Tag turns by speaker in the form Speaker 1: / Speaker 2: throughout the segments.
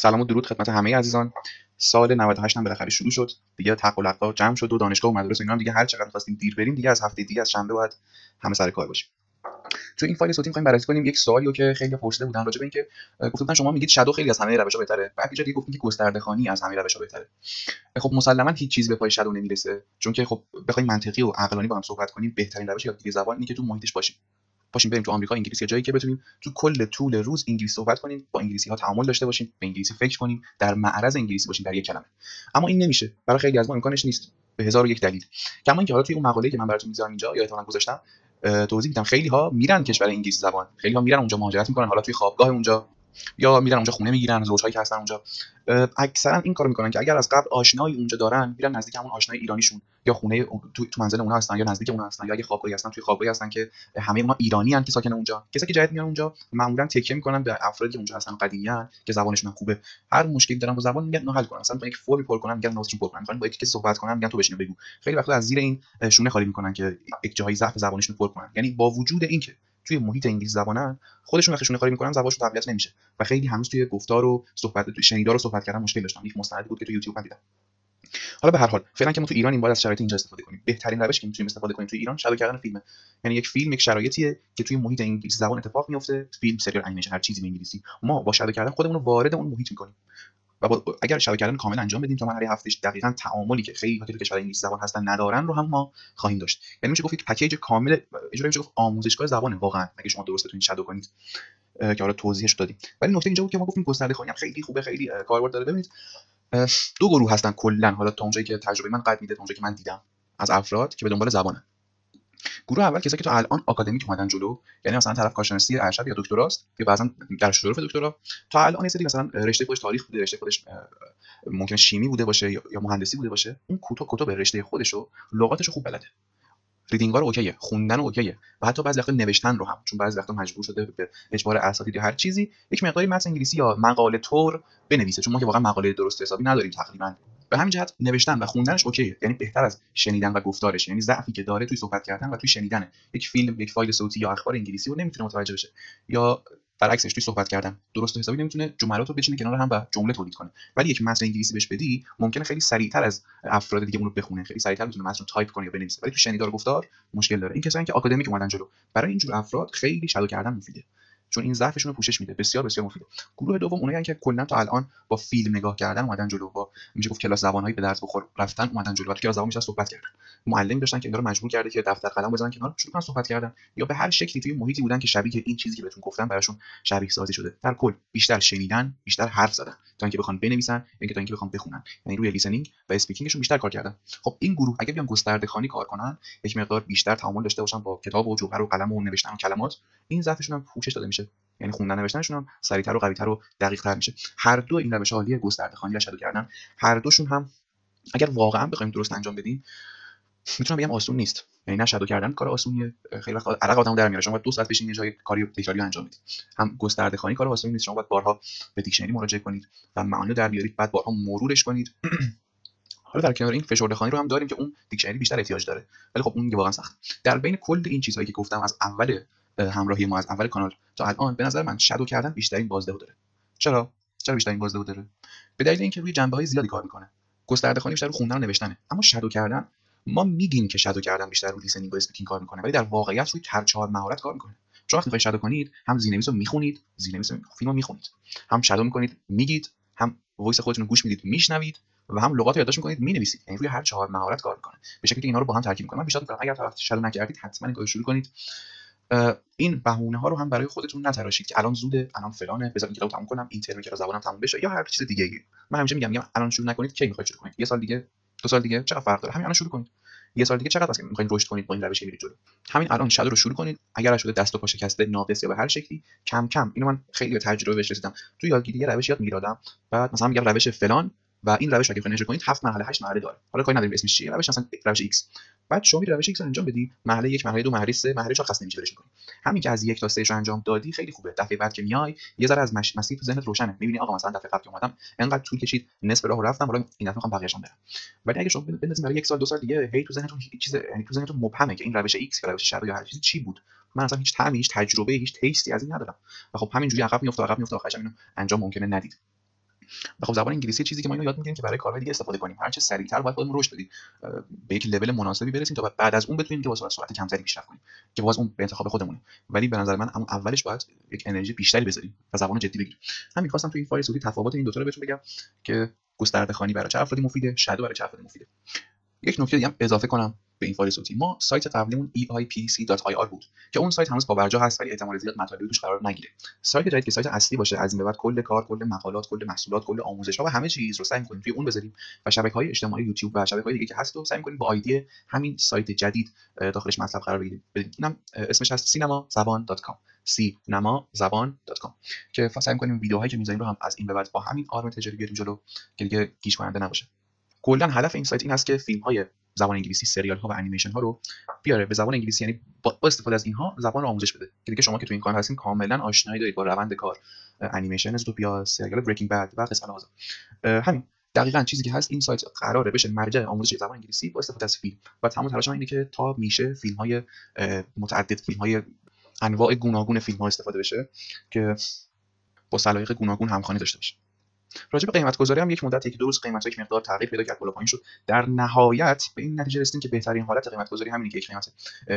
Speaker 1: سلام و درود خدمت همه عزیزان. سال 98 هم بالاخره شروع شد. دیگه تق و لقا جمع شد و دانشگاه و مدرسه اینا هم دیگه هر چقدر خواستیم دیر بریم دیگه از هفته دیگه از شنبه باید همه سر کار باشیم. تو این فایل صوتی می‌خوایم بررسی کنیم یک سوالی رو که خیلی پرسیده بودن راجع به اینکه گفتن شما میگید شادو خیلی از همه روش‌ها بهتره. بعد یه جا دیگه گفتین که گسترده‌خوانی از همه روش‌ها بهتره. خب مسلماً هیچ چیزی به پای شادو نمیرسه، چون که خب بخوایم منطقی و عقلانی با هم صحبت کنیم بهترین روش یادگیری زبان اینه که تو محیطش باشیم بریم تو آمریکا انگلیسی یا جایی که بتونیم تو کل طول روز انگلیسی صحبت کنیم، با انگلیسی‌ها تعامل داشته باشیم، به انگلیسی فکر کنیم، در معرض انگلیسی باشیم در یک کلمه. اما این نمیشه، برای خیلی از ما امکانش نیست به هزار و یک دلیل. کما اینکه حالا توی اون مقاله‌ای که من براتون میذارم اینجا یا احتمالاً گذاشتم توضیح میدم خیلی‌ها میرن کشور انگلیسی زبان، خیلی‌ها میرن اونجا مهاجرت میکنن، حالا توی خوابگاه اونجا یا میرن اونجا خونه میگیرن، زوجهایی که هستن اونجا اکثرا این کارو میکنن که اگر از قبل آشنایی اونجا دارن میرن نزدیک همون آشنای ایرانیشون، یا خونه تو منزل اونها هستن یا نزدیک اونها هستن، یا اگه خوابگاهی هستن توی خوابگاهی هستن که همه اونها ایرانی ان که ساکن اونجا. کسایی که جدید میان اونجا معمولا تکیه میکنن به افرادی که اونجا هستن قدیمیان که زبانشون خوبه، هر مشکلی دارن با زبان میگن حل کنن، مثلا با یک فرمی پر کنن میگن نازشون پر کنن، میخوان با یکی صحبت کنن میگن تو بشین بگو. خیلی وقتا از زیر این شونه خالی میکنن که یک جایی ضعف زبانشون پر کنن. یعنی با وجود اینکه توی محیط انگلیسی زبانن خودشون وقتی شونه خالی میکنن زبانشون تقویت نمیشه و خیلی هنوز توی گفتار و صحبت توی شنیدار و صحبت کردن مشکل داشتن. یک مستندی بود که تو یوتیوب من دیدم. حالا به هر حال فعلا که ما تو ایرانیم باید از شرایط اینجا استفاده کنیم. بهترین روشی که میتونیم استفاده کنیم تو ایران شادو کردن فیلمه. یعنی یک فیلم یک شرایطیه که توی محیط انگلیسی زبان اتفاق میفته، فیلم، سریال، انیمیشن، هر چیزی به انگلیسی، ما با شادو کردن خودمون رو وارد اون محیط میکنیم و اگر شادو کردن کامل انجام بدیم تا مرحله هفتش دقیقاً تعاملی که خیلی تو کشور انگلیسی زبان هستن ندارن رو هم ما خواهیم داشت. یعنی میشه گفت یک پکیج کامل اجرا میشه گفت آموزشگاه زبان واقعا اگه شما درست بتونید شادو کنید که حالا توضیحش دادیم. ولی نکته اینجا بود که ما گفتیم گسترده‌خوانی هم خیلی خوبه، خیلی کاربرد داره. ببینید دو گروه هستن کلا، حالا تا اونجایی که تجربه من قد میده، تا اونجایی که من دیدم از افراد که به دنبال زبانن. گروه اول کسایی که تا الان آکادمیک اومدن جلو، یعنی مثلا طرف کارشناسی ارشد یا دکتراست که بعضا در شروع دکترا تا الان یه سری مثلا رشته خودش تاریخ بوده، رشته خودش ممکن شیمی بوده باشه یا مهندسی بوده باشه، اون کتب رشته خودشو لغاتشو خوب بلده، ریدینگا رو اوکیه، خوندن رو اوکیه و حتی بعضی وقتا نوشتن رو هم، چون بعضی وقتا مجبور شده به اجبار اساتید یا هر چیزی یک مقداری متن انگلیسی یا مقاله طور بنویسه، چون ما که واقعا مقاله درست حسابی نداریم تقریبا. به همین جهت نوشتن و خوندنش اوکیه، یعنی بهتر از شنیدن و گفتارش. یعنی ضعفی که داره توی صحبت کردن و توی شنیدن یک فیلم، یک فایل صوتی یا اخبار انگلیسی رو نمیتونه متوجه بشه، یا برعکسش توی صحبت کردن درست حسابی نمیتونه جملات رو بچینه کنار هم و جمله تولید کنه. ولی یک متن انگلیسی بهش بدی ممکنه خیلی سریعتر از افراد دیگه اون رو بخونه، خیلی سریعتر میتونه متن رو تایپ کنه یا بنویسه. ولی تو شنیدار و گفتار مشکل داره. این کسایی که آکادمیک اومدن جلو، برای این جور افراد خیلی شادو کردن مفیده، چون این ضعفشون رو پوشش میده، بسیار بسیار مفیده. گروه دوم اونایی که کلا تا الان با فیلم نگاه کردن اومدن جلو، با میشه گفت کلاس زبان‌هایی به درس بخور رفتن اومدن جلو، تو کلاس زبان میشه صحبت کردن، معلمی داشتن که اینا رو مجبور کرده که دفتر قلم بزنن کنار شروع کنن صحبت کردن، یا به هر شکلی توی محیطی بودن که شبیه این چیزی که بهتون گفتم براشون شبیه سازی شده. در کل بیشتر شنیدن، بیشتر حرف زدن تا اینکه بخوان بنویسن یا تا اینکه بخوان بخونن، یعنی روی لیسنینگ و اسپیکینگشون بیشتر کار کردن. خب این گروه اگه بیان گسترده خوانی کار کنن، یک مقدار بیشتر تعامل داشته باشن با کتاب و جوهر و قلم و نوشتن و کلمات، این ضعفشون هم پوشش داده میشه، یعنی خوندن نوشتنشون هم سریعتر و قوی‌تر و دقیق‌تر میشه. هر دو این روش عالی گسترده‌خوانی و شادو کردن، هر دوشون هم اگر واقعا بخوایم درست انجام بدیم میتونم بگم آسون نیست. یعنی نه شادو کردن کار آسونیه، خیلی وقت عرق آدمو در میاره، شما باید 2 ساعت بشینید یه جای کاری تکراری انجام بدید. هم گسترده‌خوانی کار آسونی نیست، شما باید بارها به دیکشنری مراجعه کنید و معانی رو در بیارید، بعد بارها مرورش کنید. حالا در کنار این فشرده‌خوانی رو هم داریم که اون دیکشنری بیشتر احتیاج داره، ولی خب اون واقعا سخت. در بین کل این چیزهایی که گفتم از اول همراهی ما، از اول کانال تا الان، به نظر من شادو کردن بیشترین بازدهو داره. چرا بیشترین بازدهو داره؟ به دلیل اینکه روی جنبه‌های زیادی کار میکنه. گسترده‌خوانی بیشتر رو خوندن و نوشتنه، اما شادو کردن ما میگیم که شادو کردن بیشتر رو لیسنینگ و اسپیکینگ کار میکنه، ولی در واقعیت روی هر 4 مهارت کار میکنه. چون وقتی میخواید شادو کنید، هم زیرنویس رو میخونید، زیرنویس فیلمو میخونید، هم شادو میکنید میگید، هم وایس خودتون رو گوش میدید میشنوید و هم لغات رو یادداشت میکنید مینویسید. یعنی روی هر 4 مهارت کار میکنه به شکلی که اینا رو با هم ترکیب میکنه. من بیشتر میگم اگر طرف شادو نکردید حتما این کارو شروع کنید. این بهونه ها رو هم برای خودتون نتراشید که الان زوده، الان فلانه، بذار کتابو تموم کنم، این ترم کلاس زبانم تموم بشه یا هر چیز دیگه‌ای. من همیشه میگم الان شروع نکنید کی میخواید شروع کنید؟ یه سال دیگه، 2 سال دیگه، چقدر فرق داره؟ همین الان شروع کنید. یه سال دیگه چقدر واسه میخواید رشد کنید با این روش میرید جلو. همین الان شادو رو شروع کنید. اگر شده دست و پا شکسته، ناقص یا به هر شکلی، کم کم، اینو من خیلی به تجربه بهش رسیدم. تو یادگیری یه روش یاد میگیرم، بعد مثلا میگم روش فلان و این روش اگه بخواید اجرا کنید 7 مرحله 8 مرحله داره. حالا کاری نداریم اسمش چیه، روش مثلا روش ایکس. بعد شما میری روش ایکس رو انجام بدی، مرحله 1، مرحله 2، مرحله 3، مرحله 4 خاص نمیشه برش می‌کنی. همین که از 1 تا 3 رو انجام دادی خیلی خوبه. دفعه بعد که میای یه ذره از مسیر تو ذهنت روشنه، می‌بینی آقا مثلا دفعه قبل که اومدم انقدر طول کشید، نصف راهو رفتم، حالا این دفعه می‌خوام بقیه‌اشو برم. ولی اگه شما بندازید برای 1 سال 2 سال دیگه، هی تو ذهنتون هیچ چیز، یعنی تو ذهنتون مبهمه که این روش ایکس یا روش شادو یا هر چیزی چی بود. من اصلا هیچ طعمی، هیچ تجربه، هیچ تیستی از این ندارم و خب همینجوری عقب میفته آخرش اینو انجام ممکنه ندید. و خب زبان انگلیسی چیزی که ما اینو یاد میگیریم که برای کارهای دیگه استفاده کنیم. هر چه سریعتر باید خودمون رشد بدیم، به یک لول مناسبی برسیم تا بعد از اون بتونیم که با سرعت کمتری پیشرفت کنیم، که باز اون به انتخاب خودمونه. ولی به نظر من اما اولش باید یک انرژی بیشتری بذاریم و زبان جدی بگیریم. همین خواستم تو این فایل صوتی تفاوت این دو تا رو بهتون بگم که گسترده خوانی برای چه افرادی مفیده، شادو برای چه افرادی مفیده. یک نکته دیگه هم اضافه کنم به این فایل صوتی، ما سایت قبلیمون eipc.ir بود که اون سایت هنوز پابرجا هست ولی احتمال زیاد مطالبی توش قرار نگیره. سایت جدید که سایت اصلی باشه، از این به بعد کل کار، کل مقالات، کل محصولات، کل آموزش‌ها و همه چیز رو سعی می‌کنیم توی اون بذاریم و شبکه‌های اجتماعی یوتیوب و شبکه‌های دیگه که هست رو سعی می‌کنیم با آیدی همین سایت جدید داخلش مطلب قرار بدیم. اینم اسمش هست sinamazabaan.com sinamazabaan.com که سعی می‌کنیم ویدیوهایی که می‌ذاریم رو هم از این به بعد با همین آرم تجاری بیاریم جلو که دیگه گیج کننده نباشه. کلا هدف این سایت این هست که فیلم‌های زبان انگلیسی، سریال‌ها و انیمیشن‌ها رو بیاره به زبان انگلیسی، یعنی با استفاده از اینها زبان رو آموزش بده که دیگه شما که تو این کار هستین کاملا آشنایی دارید با روند کار، انیمیشن زوتوپیا، سریال بریکینگ بد و قصه نوازا. همین دقیقاً چیزی که هست. این سایت قراره بشه مرجع آموزش زبان انگلیسی با استفاده از فیلم و تمام تلاش اینه که تا میشه فیلم‌های متعدد، فیلم‌های انواع گوناگون فیلم‌ها استفاده بشه که با سلایق گوناگون همخوانی داشته باشه. راجع به قیمت گذاری هم یک مدت، یک دو روز قیمت‌ها یک مقدار تغییر پیدا کرد، بالا پایین شد. در نهایت به این نتیجه رسیدیم که بهترین حالت قیمت گذاری همینه که یک قیمت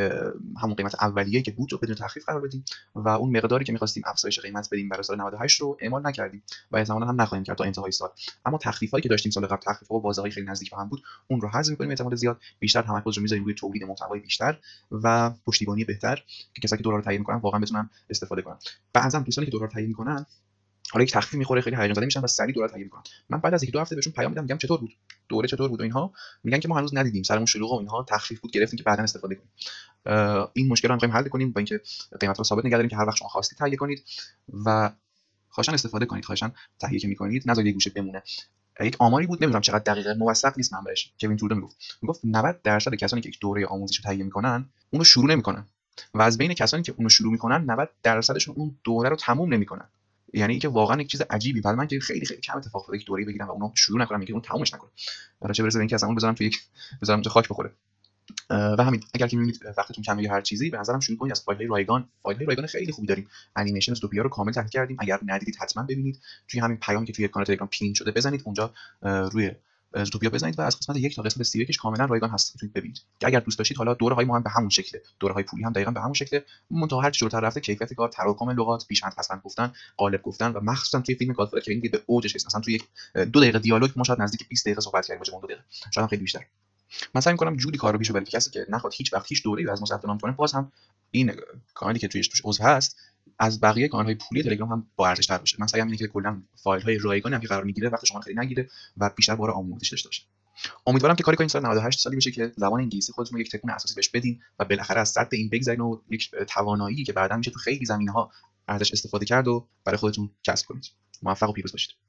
Speaker 1: همون قیمت اولیه‌ای که بود رو بدون تخفیف قرار بدیم و اون مقداری که می‌خواستیم افزایش قیمت بدیم برای سال 98 رو اعمال نکردیم و احتمالاً هم نخواهیم کرد تا انتهای سال. اما تخفیفایی که داشتیم سال قبل، تخفیف‌ها با بازه‌های خیلی نزدیک به هم بود، اون رو حذف می‌کنیم احتمال زیاد. بیشتر تمرکز رو می‌ذاریم روی تولید محتوای بیشتر و پشتیبانی بهتر که کسایی که دلار رو تهیه می‌کنن واقعا بتونن استفاده کنن. بعضی دوستانی که دلار تهیه می‌کنن حالا یک تخفیف میخوره خیلی هیجان زده میشن و سریع دلار تهیه میکنن. من بعد از یک دو هفته بهشون پیام میدم میگم چطور بود دوره، چطور بود و اینها، میگن که ما هنوز ندیدیم، سرمون شلوغه و اینها، تخفیف بود گرفتیم که بعداً استفاده کنیم. این مشکل رو می‌خوایم حل کنیم با اینکه قیمت رو ثابت نگه داریم که هر وقت شما خواستید تهیه کنید و خواهشاً استفاده کنید. خواهشاً تهیه که می‌کنید نذارید گوشه بمونه. یک آماری بود نمیدونم چقدر دقیقه، موثق نیست منبعش، کوین تولدو میگفت 90% کسانی که یک دوره آموزشی تهیه میکنن اونو شروع نمیکنن و از بین کسانی که اونو شروع میکنن 90%شون اون دوره رو تموم نمیکنن. یعنی اینکه واقعا یک چیز عجیبی. بعد من که خیلی کم اتفاق افتاده یک دوره بگیرم و اونو شروع نکنم، میگه اون تمومش نکنم، برای چه برسه به اینکه اصلا اون بذارم تو یک بذارم اونجا خاک بخوره. و همین اگر که میبینید وقتتون کمه یا هر چیزی، به نظرم شروع کنید از فایل‌های رایگان. فایل‌های رایگان خیلی خوبی داریم. انیمیشن زوتوپیا رو کامل تحلیل کردیم، اگر ندیدید حتما ببینید. توی همین پیامی که توی کانال تلگرام پین شده بزنید اونجا، روی زوتوپیا بزنید و از قسمت 1 تا قسمت 31 کاملا رایگان هست، میتونید ببینید. که اگر دوست داشتید حالا دوره‌های ما هم به همون شکله، دوره‌های پولی هم دقیقاً به همون شکله، منتها هر چه جلوتر رفته کیفیت کار، تراکم لغات، پیش‌اند پس‌اند گفتن، قالب گفتن و مخصوصا توی فیلم گادفادر که این به اوجش رسید. مثلا توی یک 2 دقیقه دیالوگ ما شاید نزدیک 20 دقیقه صحبت کردیم، اون 2 دقیقه شاید هم خیلی بیشتر. من سعی می‌کنم جوری کار رو پیش ببرم که کسی که نخواد هیچ وقت هیچ دوره‌ای از ما ثبت نام کنه، باز هم این کانالی که توش عضو هست از بقیه کانال‌های پولی تلگرام هم با ارزش‌تر باشه. من سعی اینه که کلا فایل‌های رایگان هم که قرار میگیره وقت شما خیلی نگیره و بیشتر بار آموزشی داشته باشه. امیدوارم که کاری کنین سال 98 سالی بشه که زبان انگلیسی خودتون رو یک تکون اساسی بهش بدین و بالاخره از سطح این بگذرین و یک توانایی که بعداً میشه تو خیلی زمینه‌ها ازش استفاده کرد و برای خودتون کسب کنید. موفق و پیروز باشید.